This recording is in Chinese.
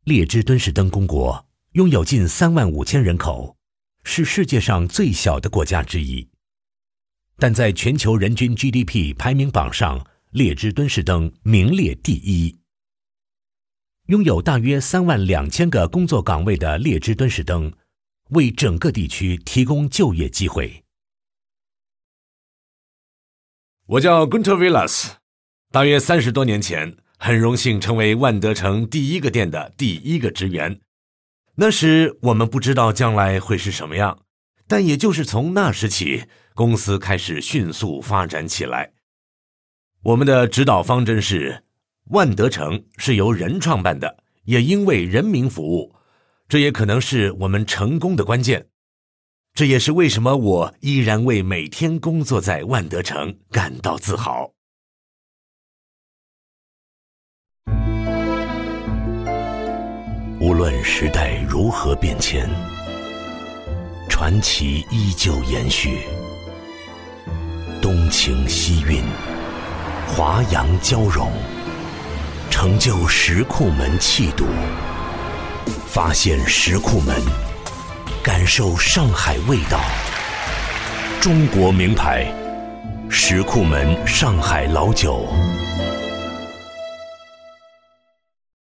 列支敦士登公国拥有近35000人口，是世界上最小的国家之一。但在全球人均 GDP 排名榜上，列支敦士登名列第一。拥有大约32000个工作岗位的列支敦士登，为整个地区提供就业机会。 我叫 Gunter Villas， 大约30多年前，很荣幸成为万德城第一个店的第一个职员。那时我们不知道将来会是什么样，但也就是从那时起，公司开始迅速发展起来。我们的指导方针是，万德城是由人创办的，也因为人民服务，这也可能是我们成功的关键。这也是为什么我依然为每天工作在万德城感到自豪。 无论时代如何变迁，传奇依旧延续。东情西韵，华阳交融，成就石库门气度，发现石库门，感受上海味道。中国名牌，石库门上海老酒。